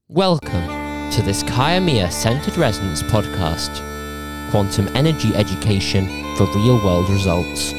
Welcome to this Kaya Centered Resonance podcast, quantum energy education for real world results.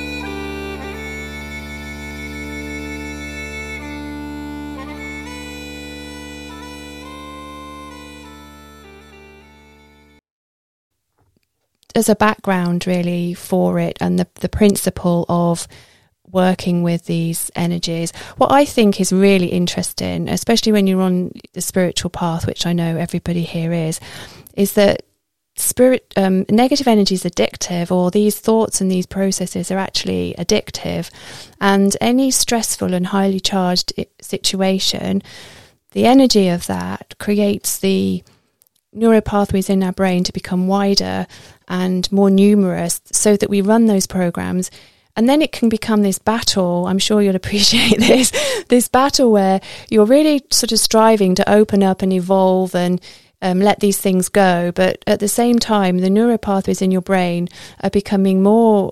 As a background really for it and the principle of working with these energies, what I think is really interesting, especially when you're on the spiritual path, which I know everybody here is that negative energy is addictive, or these thoughts and these processes are actually addictive. And any stressful and highly charged situation, the energy of that creates the neuropathways in our brain to become wider and more numerous so that we run those programs. And then it can become this battle. I'm sure you'll appreciate this battle where you're really sort of striving to open up and evolve and let these things go. But at the same time, the neuropathways in your brain are becoming more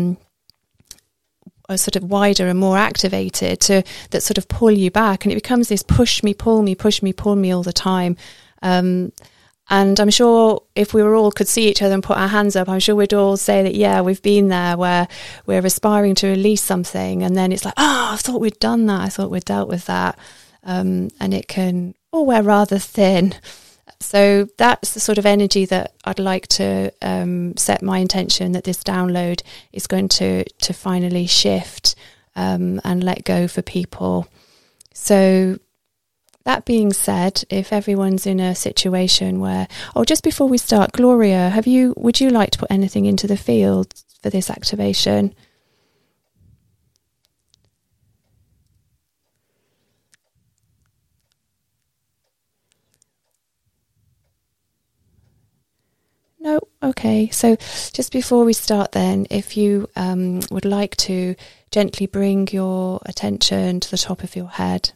sort of wider and more activated that sort of pull you back. And it becomes this push me, pull me, push me, pull me all the time. And I'm sure if we all could see each other and put our hands up, I'm sure we'd all say that, yeah, we've been there where we're aspiring to release something. And then it's like, I thought we'd done that. I thought we'd dealt with that. And it can, we're rather thin. So that's the sort of energy that I'd like to set my intention that this download is going to finally shift and let go for people. So that being said, if everyone's in a situation where, just before we start, Gloria, would you like to put anything into the field for this activation? No? Okay. So just before we start then, if you would like to gently bring your attention to the top of your head.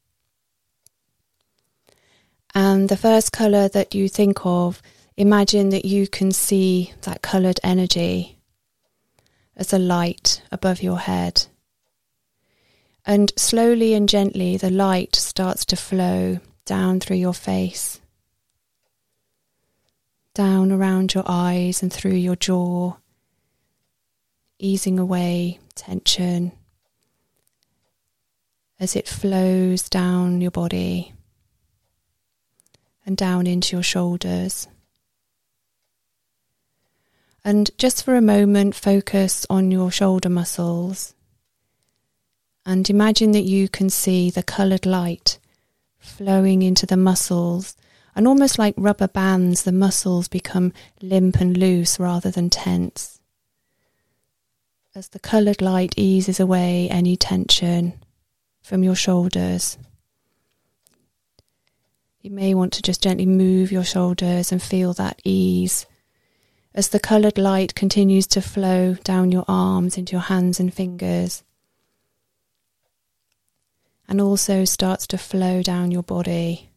And the first colour that you think of, imagine that you can see that coloured energy as a light above your head. And slowly and gently the light starts to flow down through your face, down around your eyes and through your jaw, easing away tension as it flows down your body and down into your shoulders. And just for a moment, focus on your shoulder muscles and imagine that you can see the coloured light flowing into the muscles, and almost like rubber bands, the muscles become limp and loose rather than tense. As the coloured light eases away any tension from your shoulders. You may want to just gently move your shoulders and feel that ease as the coloured light continues to flow down your arms into your hands and fingers, and also starts to flow down your body.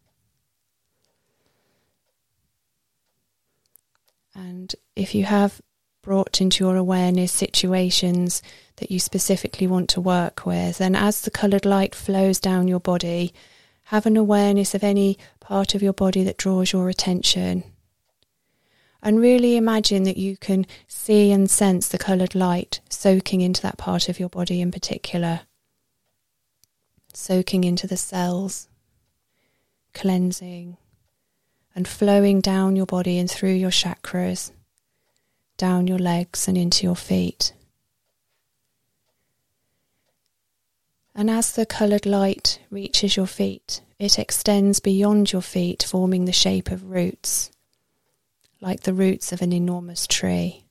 And if you have brought into your awareness situations that you specifically want to work with, then as the coloured light flows down your body, have an awareness of any part of your body that draws your attention. And really imagine that you can see and sense the coloured light soaking into that part of your body in particular. Soaking into the cells, cleansing, and flowing down your body and through your chakras, down your legs and into your feet. And as the coloured light reaches your feet, it extends beyond your feet, forming the shape of roots, like the roots of an enormous tree.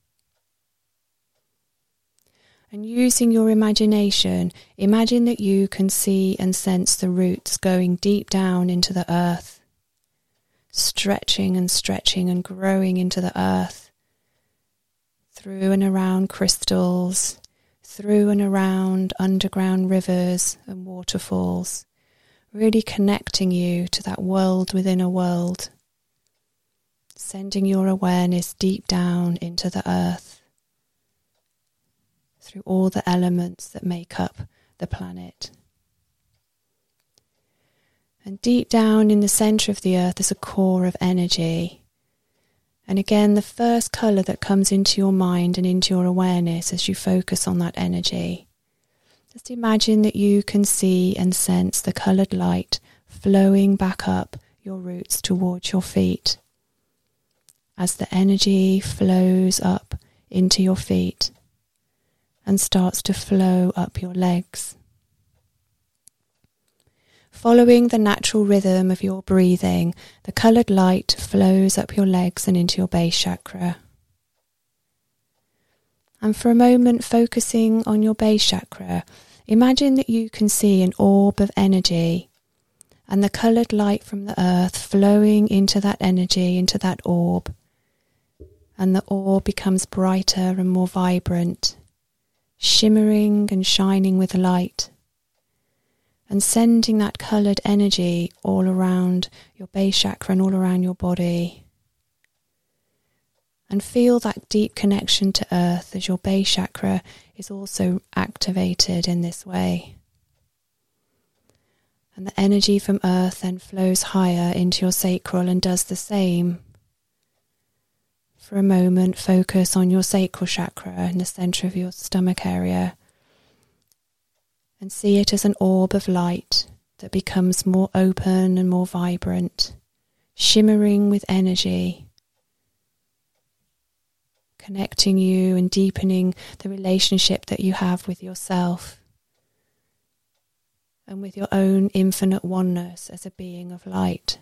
And using your imagination, imagine that you can see and sense the roots going deep down into the earth, stretching and growing into the earth, through and around crystals, through and around underground rivers and waterfalls, really connecting you to that world within a world, sending your awareness deep down into the earth, through all the elements that make up the planet. And deep down in the centre of the earth there's a core of energy. And again, the first colour that comes into your mind and into your awareness as you focus on that energy, just imagine that you can see and sense the coloured light flowing back up your roots towards your feet. As the energy flows up into your feet and starts to flow up your legs. Following the natural rhythm of your breathing, the coloured light flows up your legs and into your base chakra. And for a moment, focusing on your base chakra, imagine that you can see an orb of energy and the coloured light from the earth flowing into that energy, into that orb. And the orb becomes brighter and more vibrant, shimmering and shining with light, and sending that coloured energy all around your base chakra and all around your body. And feel that deep connection to earth as your base chakra is also activated in this way. And the energy from earth then flows higher into your sacral and does the same. For a moment, focus on your sacral chakra in the centre of your stomach area and see it as an orb of light that becomes more open and more vibrant, shimmering with energy, connecting you and deepening the relationship that you have with yourself and with your own infinite oneness as a being of light.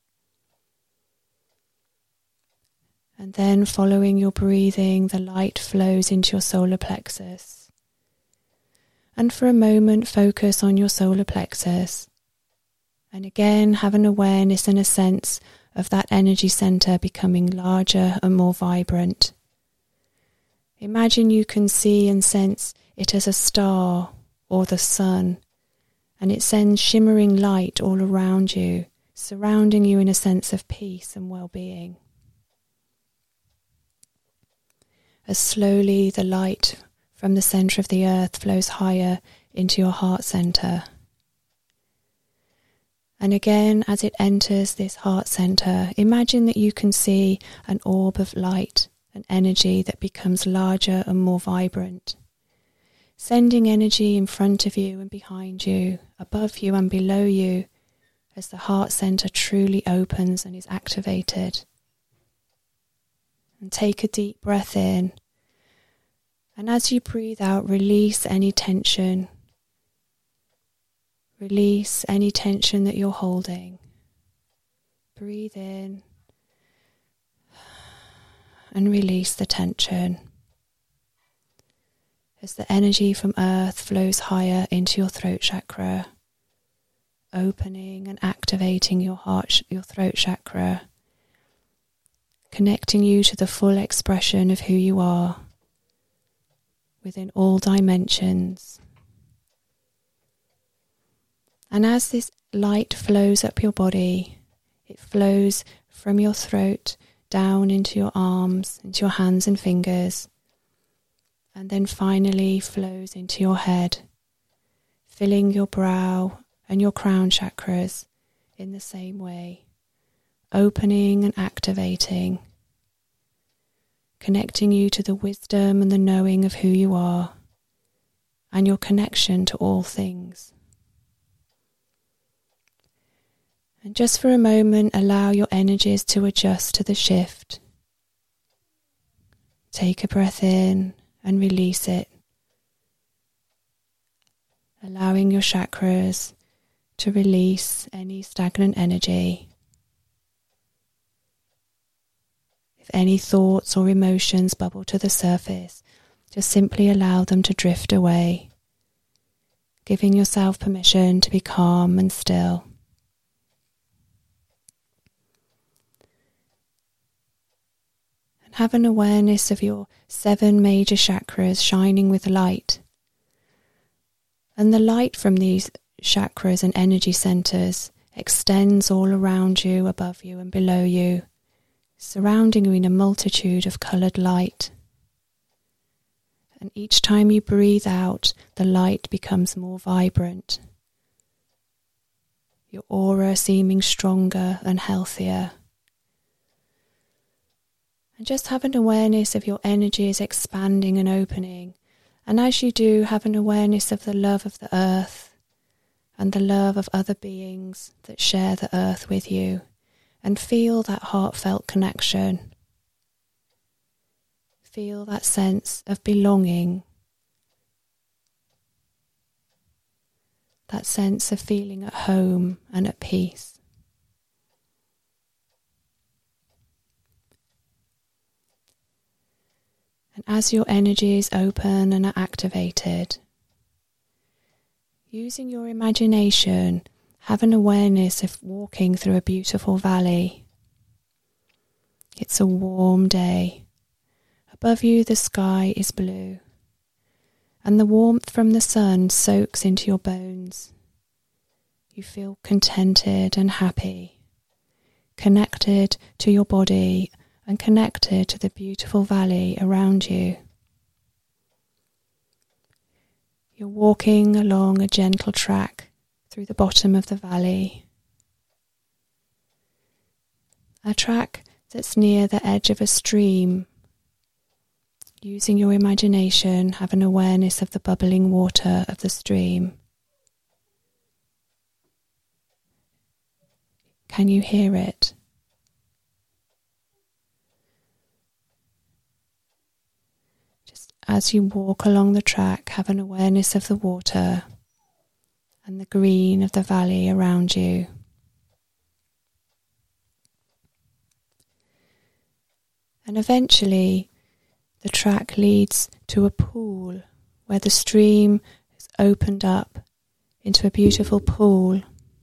And then following your breathing, the light flows into your solar plexus. And for a moment, focus on your solar plexus. And again, have an awareness and a sense of that energy centre becoming larger and more vibrant. Imagine you can see and sense it as a star or the sun, and it sends shimmering light all around you, surrounding you in a sense of peace and well-being. As slowly the light from the centre of the earth flows higher into your heart centre. And again, as it enters this heart centre, imagine that you can see an orb of light and energy that becomes larger and more vibrant, sending energy in front of you and behind you, above you and below you, as the heart centre truly opens and is activated. And take a deep breath in. And as you breathe out, release any tension. Release any tension that you're holding. Breathe in and release the tension. As the energy from earth flows higher into your throat chakra, opening and activating your throat chakra, connecting you to the full expression of who you are within all dimensions. And as this light flows up your body, it flows from your throat down into your arms, into your hands and fingers, and then finally flows into your head, filling your brow and your crown chakras in the same way, opening and activating, connecting you to the wisdom and the knowing of who you are and your connection to all things. And just for a moment, allow your energies to adjust to the shift. Take a breath in and release it, allowing your chakras to release any stagnant energy. If any thoughts or emotions bubble to the surface, just simply allow them to drift away, giving yourself permission to be calm and still. And have an awareness of your 7 major chakras shining with light. And the light from these chakras and energy centers extends all around you, above you and below you, surrounding you in a multitude of coloured light. And each time you breathe out, the light becomes more vibrant. your aura seeming stronger and healthier. And just have an awareness of your energies expanding and opening. And as you do, have an awareness of the love of the earth and the love of other beings that share the earth with you. And feel that heartfelt connection. Feel that sense of belonging. That sense of feeling at home and at peace. And as your energies open and are activated, using your imagination, have an awareness of walking through a beautiful valley. It's a warm day. Above you the sky is blue, and the warmth from the sun soaks into your bones. You feel contented and happy, connected to your body and connected to the beautiful valley around you. You're walking along a gentle track through the bottom of the valley. A track that's near the edge of a stream. Using your imagination, have an awareness of the bubbling water of the stream. Can you hear it? Just as you walk along the track, have an awareness of the water and the green of the valley around you. And eventually the track leads to a pool where the stream has opened up into a beautiful pool.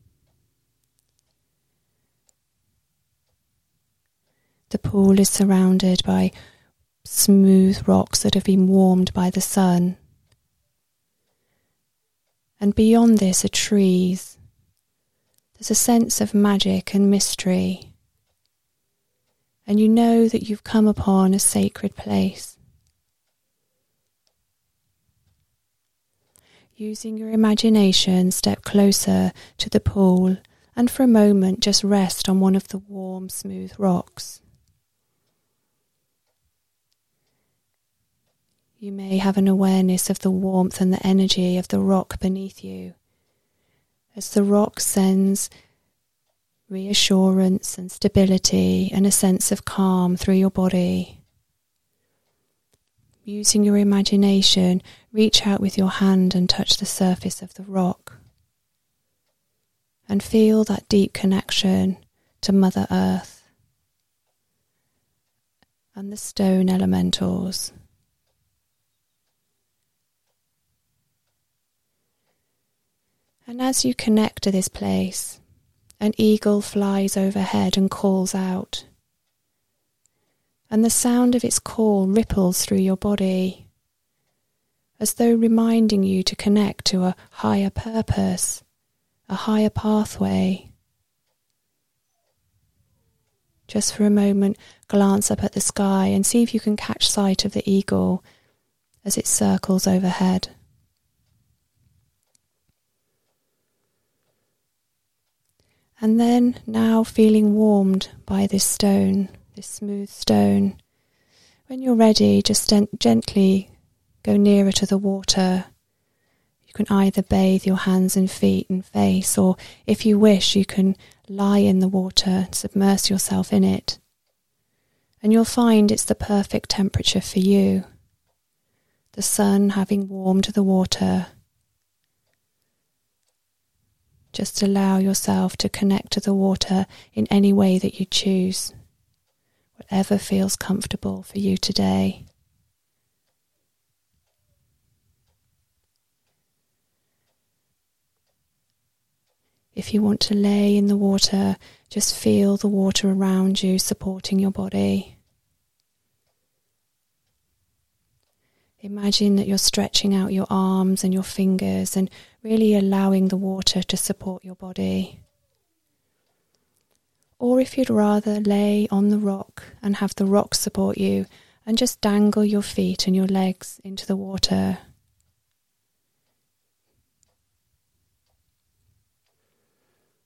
The pool is surrounded by smooth rocks that have been warmed by the sun. And beyond this are trees. There's a sense of magic and mystery. And you know that you've come upon a sacred place. Using your imagination, step closer to the pool and for a moment just rest on one of the warm, smooth rocks. You may have an awareness of the warmth and the energy of the rock beneath you, as the rock sends reassurance and stability and a sense of calm through your body. Using your imagination, reach out with your hand and touch the surface of the rock. And feel that deep connection to Mother Earth and the stone elementals. And as you connect to this place, an eagle flies overhead and calls out. And the sound of its call ripples through your body, as though reminding you to connect to a higher purpose, a higher pathway. Just for a moment, glance up at the sky and see if you can catch sight of the eagle as it circles overhead. And then, now feeling warmed by this stone, this smooth stone, when you're ready, just gently go nearer to the water. You can either bathe your hands and feet and face, or if you wish, you can lie in the water, submerge yourself in it. And you'll find it's the perfect temperature for you. The sun having warmed the water. Just allow yourself to connect to the water in any way that you choose, whatever feels comfortable for you today. If you want to lay in the water, just feel the water around you supporting your body. Imagine that you're stretching out your arms and your fingers and really allowing the water to support your body. Or if you'd rather lay on the rock and have the rock support you and just dangle your feet and your legs into the water.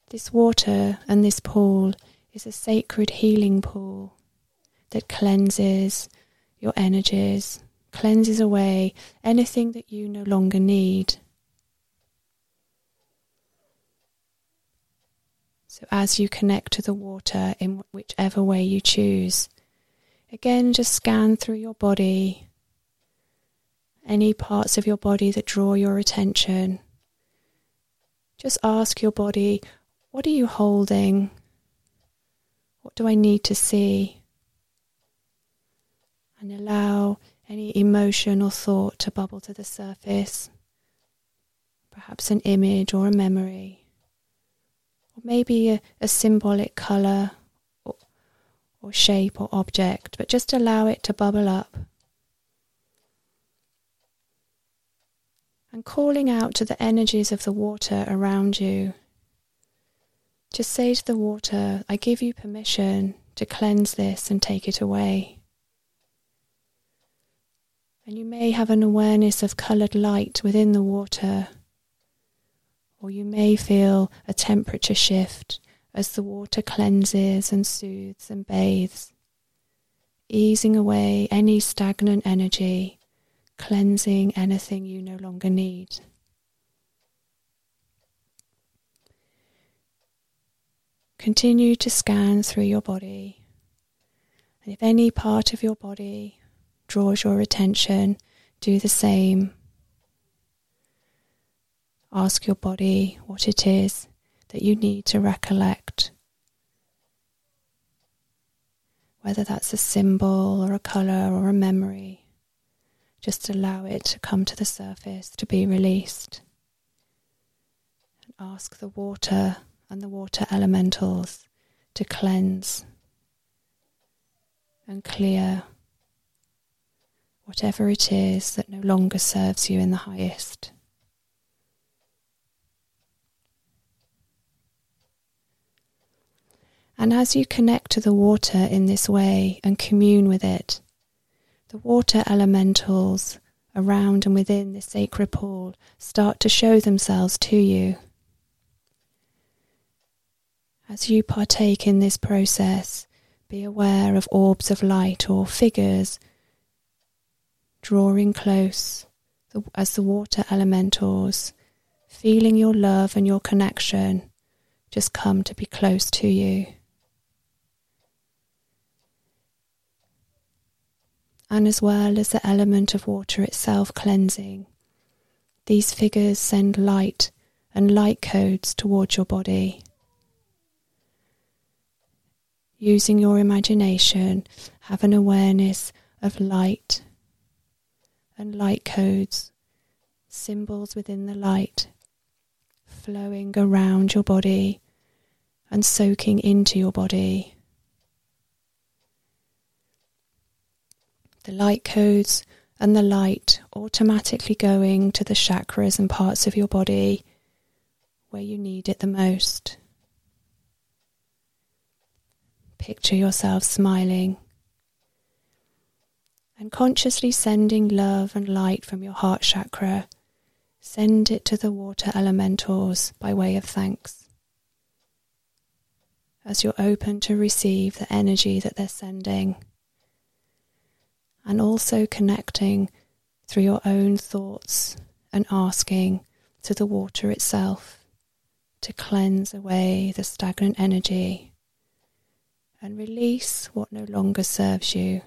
This water and this pool is a sacred healing pool that cleanses your energies, cleanses away anything that you no longer need. So as you connect to the water in whichever way you choose, again just scan through your body, any parts of your body that draw your attention. Just ask your body, what are you holding? What do I need to see? And allow any emotion or thought to bubble to the surface. Perhaps an image or a memory. Or maybe a symbolic colour or shape or object. But just allow it to bubble up. And calling out to the energies of the water around you. Just say to the water, I give you permission to cleanse this and take it away. And you may have an awareness of coloured light within the water, or you may feel a temperature shift as the water cleanses and soothes and bathes, easing away any stagnant energy, cleansing anything you no longer need. Continue to scan through your body, and if any part of your body draws your attention, do the same. Ask your body what it is that you need to recollect. Whether that's a symbol or a colour or a memory, just allow it to come to the surface, to be released. And ask the water and the water elementals to cleanse and clear whatever it is that no longer serves you in the highest. And as you connect to the water in this way and commune with it, the water elementals around and within this sacred pool start to show themselves to you. As you partake in this process, be aware of orbs of light or figures drawing close as the water elementals, feeling your love and your connection just come to be close to you. And as well as the element of water itself cleansing, these figures send light and light codes towards your body. Using your imagination, have an awareness of light and light codes, symbols within the light, flowing around your body and soaking into your body. The light codes and the light automatically going to the chakras and parts of your body where you need it the most. Picture yourself smiling and consciously sending love and light from your heart chakra. Send it to the water elementals by way of thanks. As you're open to receive the energy that they're sending, and also connecting through your own thoughts and asking to the water itself to cleanse away the stagnant energy and release what no longer serves you.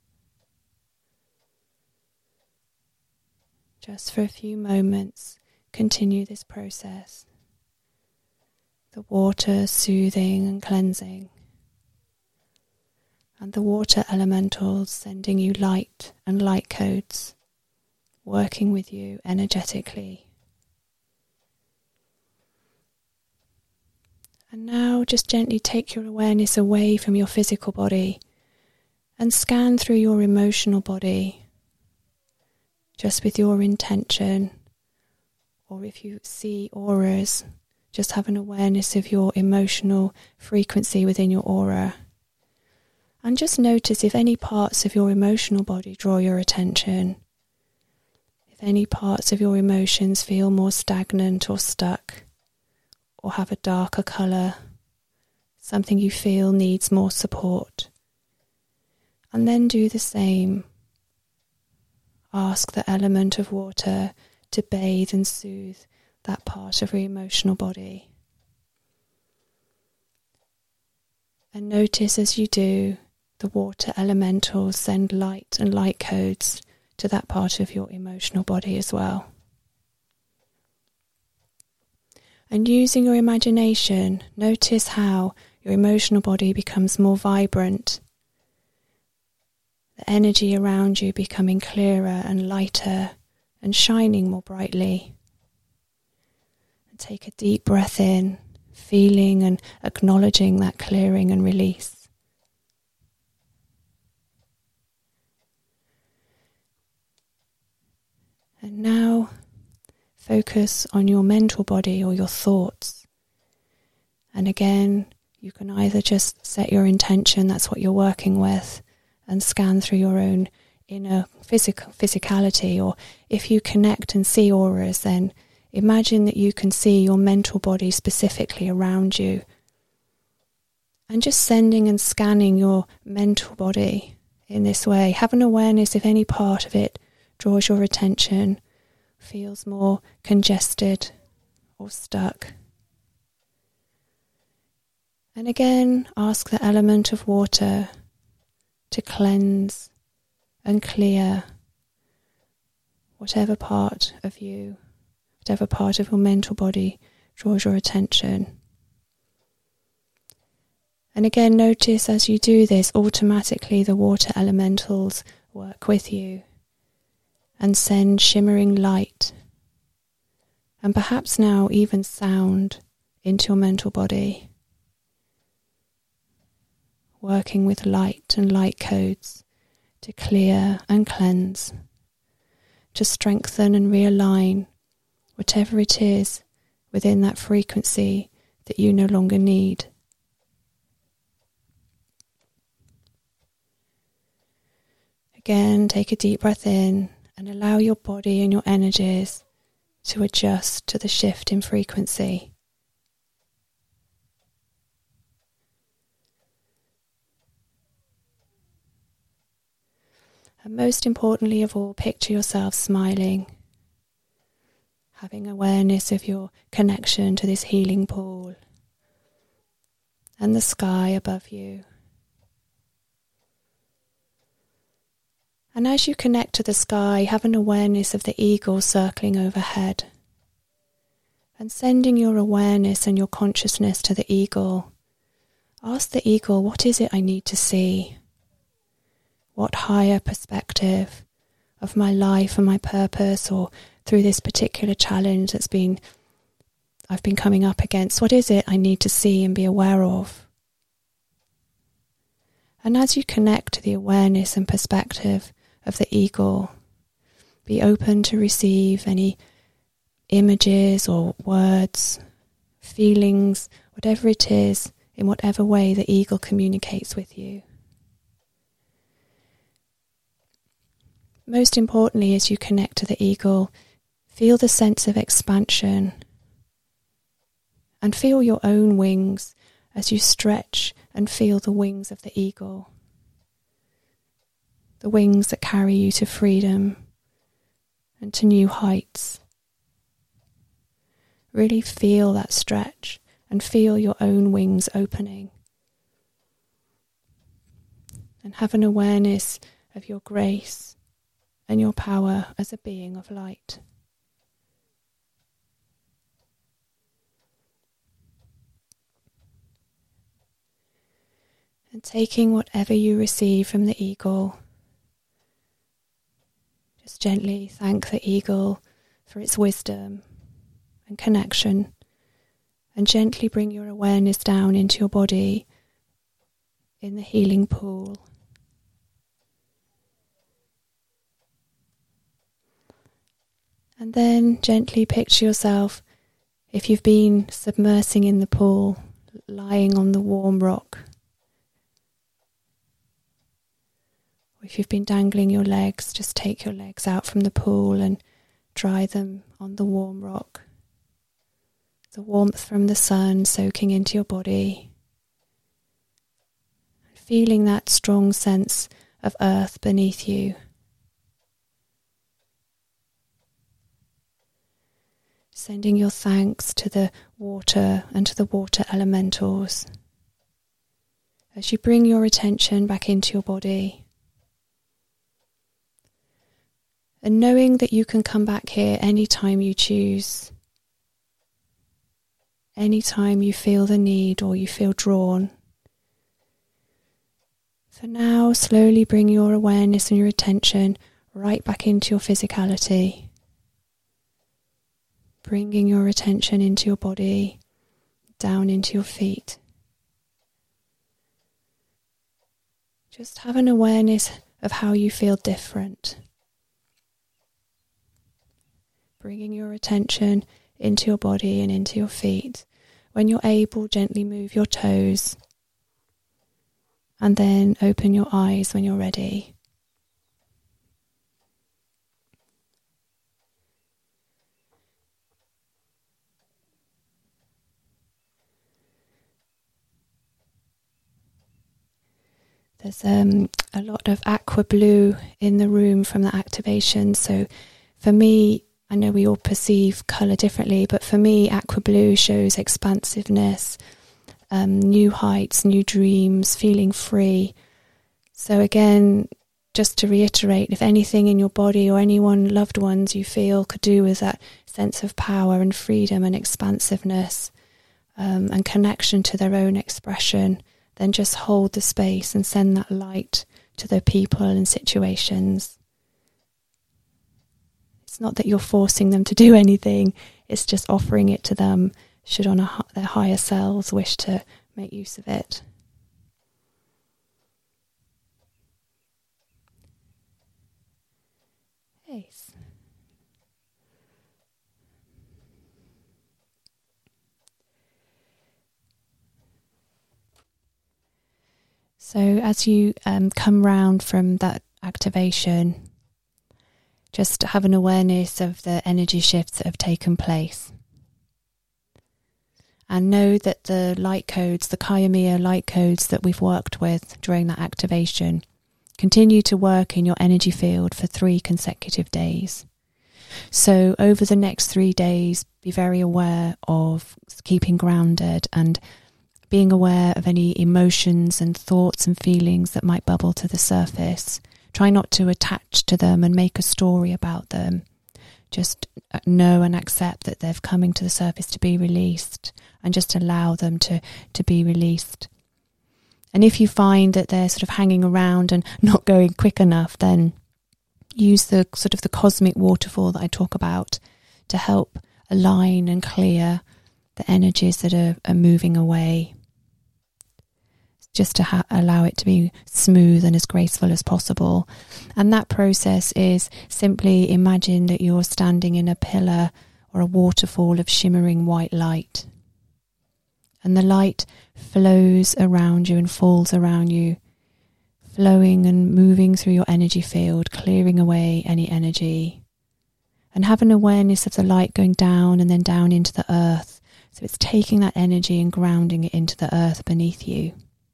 Just for a few moments, continue this process. The water soothing and cleansing, and the water elementals sending you light and light codes, working with you energetically. And now just gently take your awareness away from your physical body and scan through your emotional body, just with your intention, or if you see auras, just have an awareness of your emotional frequency within your aura. And just notice if any parts of your emotional body draw your attention. If any parts of your emotions feel more stagnant or stuck, or have a darker colour, something you feel needs more support. And then do the same. Ask the element of water to bathe and soothe that part of your emotional body. And notice as you do, the water elementals send light and light codes to that part of your emotional body as well. And using your imagination, notice how your emotional body becomes more vibrant, the energy around you becoming clearer and lighter and shining more brightly. And take a deep breath in, feeling and acknowledging that clearing and release. And now focus on your mental body or your thoughts. And again, you can either just set your intention, that's what you're working with, and scan through your own inner physicality, or if you connect and see auras, then imagine that you can see your mental body specifically around you. And just sending and scanning your mental body in this way. Have an awareness if any part of it draws your attention, feels more congested or stuck. And again, ask the element of water to cleanse and clear whatever part of you, whatever part of your mental body draws your attention. And again, notice as you do this, automatically the water elementals work with you and send shimmering light and perhaps now even sound into your mental body, working with light and light codes to clear and cleanse, to strengthen and realign whatever it is within that frequency that you no longer need. Again, take a deep breath in and allow your body and your energies to adjust to the shift in frequency. And most importantly of all, picture yourself smiling, having awareness of your connection to this healing pool and the sky above you. And as you connect to the sky, have an awareness of the eagle circling overhead. And sending your awareness and your consciousness to the eagle. Ask the eagle, what is it I need to see? What higher perspective of my life and my purpose, or through this particular challenge I've been coming up against, what is it I need to see and be aware of? And as you connect to the awareness and perspective of the eagle, be open to receive any images or words, feelings, whatever it is, in whatever way the eagle communicates with you. Most importantly, as you connect to the eagle, feel the sense of expansion and feel your own wings as you stretch and feel the wings of the eagle. The wings that carry you to freedom and to new heights. Really feel that stretch and feel your own wings opening. And have an awareness of your grace and your power as a being of light. And taking whatever you receive from the eagle, just gently thank the eagle for its wisdom and connection, and gently bring your awareness down into your body in the healing pool. And then gently picture yourself, if you've been submersing in the pool, lying on the warm rock. If you've been dangling your legs, just take your legs out from the pool and dry them on the warm rock. The warmth from the sun soaking into your body. Feeling that strong sense of earth beneath you. Sending your thanks to the water and to the water elementals. As you bring your attention back into your body. And knowing that you can come back here anytime you choose. Anytime you feel the need or you feel drawn. For now, slowly bring your awareness and your attention right back into your physicality. Bringing your attention into your body, down into your feet. Just have an awareness of how you feel different. Bringing your attention into your body and into your feet. When you're able, gently move your toes. And then open your eyes when you're ready. There's a lot of aqua blue in the room from the activation. So for me, I know we all perceive colour differently, but for me, aqua blue shows expansiveness, new heights, new dreams, feeling free. So again, just to reiterate, if anything in your body or anyone, loved ones you feel could do with that sense of power and freedom and expansiveness and connection to their own expression, then just hold the space and send that light to the people and situations. It's not that you're forcing them to do anything, it's just offering it to them should their higher selves wish to make use of it. Yes. So as you come round from that activation, just have an awareness of the energy shifts that have taken place. And know that the light codes, the Kayamiya light codes that we've worked with during that activation, continue to work in your energy field for 3 consecutive days. So over the next 3 days, be very aware of keeping grounded and being aware of any emotions and thoughts and feelings that might bubble to the surface. Try not to attach to them and make a story about them. Just know and accept that they're coming to the surface to be released, and just allow them to be released. And if you find that they're sort of hanging around and not going quick enough, then use the sort of the cosmic waterfall that I talk about to help align and clear the energies that are moving away. Just to allow it to be smooth and as graceful as possible. And that process is simply imagine that you're standing in a pillar or a waterfall of shimmering white light. And the light flows around you and falls around you, flowing and moving through your energy field, clearing away any energy. And have an awareness of the light going down and then down into the earth. So it's taking that energy and grounding it into the earth beneath you.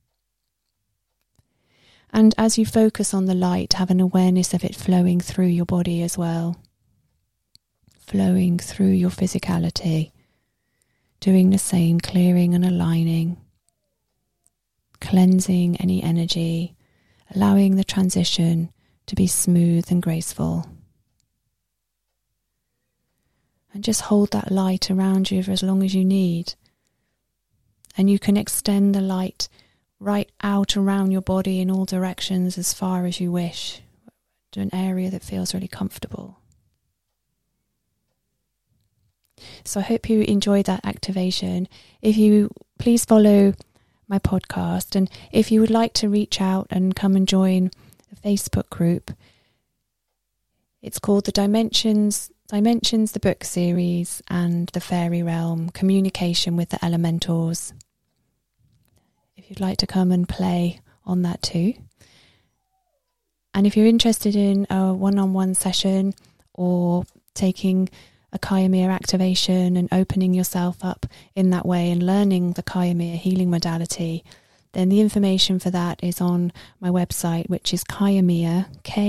And as you focus on the light, have an awareness of it flowing through your body as well. Flowing through your physicality. Doing the same, clearing and aligning. Cleansing any energy. Allowing the transition to be smooth and graceful. And just hold that light around you for as long as you need. And you can extend the light right out around your body in all directions as far as you wish, to an area that feels really comfortable. So I hope you enjoyed that activation. If you please follow my podcast, and if you would like to reach out and come and join the Facebook group, it's called the Dimensions, the book series, and the Fairy Realm, Communication with the Elementals. If you'd like to come and play on that too. And if you're interested in a one-on-one session or taking a Kaya-Mia activation and opening yourself up in that way and learning the Kaya-Mia healing modality, then the information for that is on my website, which is Kaya-Mia,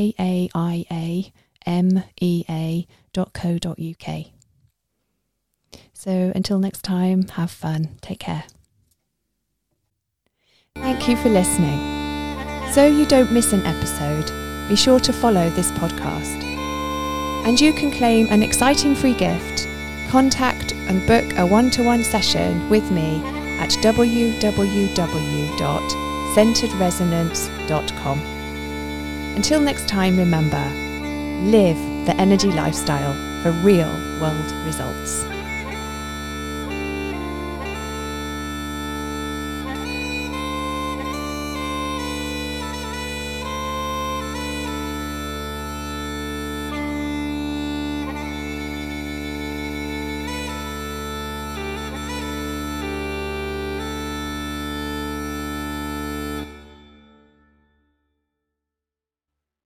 KAIAMEA.co.uk. So until next time, have fun. Take care. Thank you for listening. So you don't miss an episode, be sure to follow this podcast. And you can claim an exciting free gift. Contact and book a one-to-one session with me at www.centeredresonance.com. Until next time, remember, live the energy lifestyle for real world results.